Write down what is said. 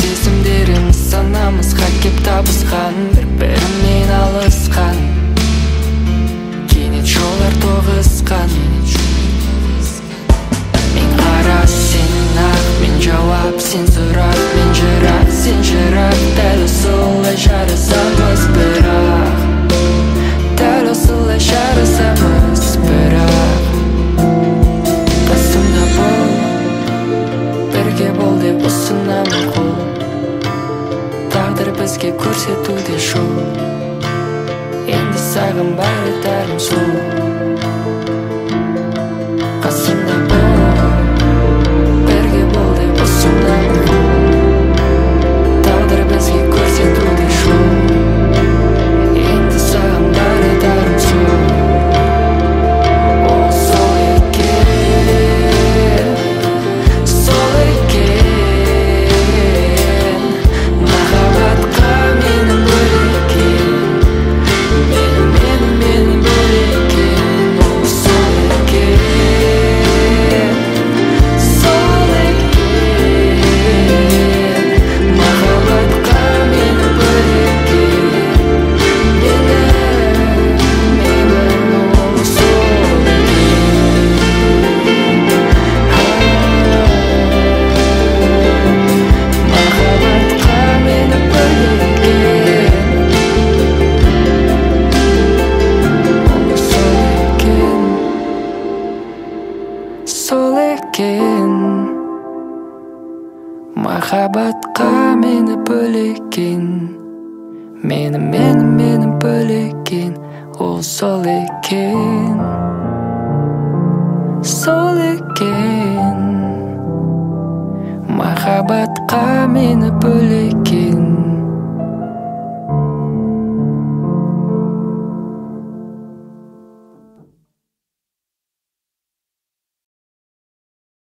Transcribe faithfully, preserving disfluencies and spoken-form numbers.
сезімдеріміз санамызға кеп табысқан, бір-бірімен алысқан, кенет жолдар тоғысқан. Мен қара, сен ақ, мен жауап, сен сұрақ, мен жырақ, сен жырақ. Дәл осылай жарасамыз бірақ, дәл осылай жарасамыз бірақ. Қасымда бол, бірге бол деп ұсынамын қол. Тағдыр бізге көрсетуде жол, енді саған бар етәрім сол. Қасымда бол, бірге бол деп ұсынамын қол. Тағдыр бізге көрсетуде жол, енді саған бар етәрім сол. Ол сол екен, сол екен, махаббатқа мені бөлеген, мені, мені, мені бөлеген. Ол сол екен, сол екен, махаббатқа мені бөлеген, мені, мені. Ол сол екен, махаббатқа мені бөлеген. Ол сол екен, сол екен, махаббатқа мені бөлеген, мені, мені, мені бөлеген. Ол сол екен, сол екен, махаббатқа мені бөлеген.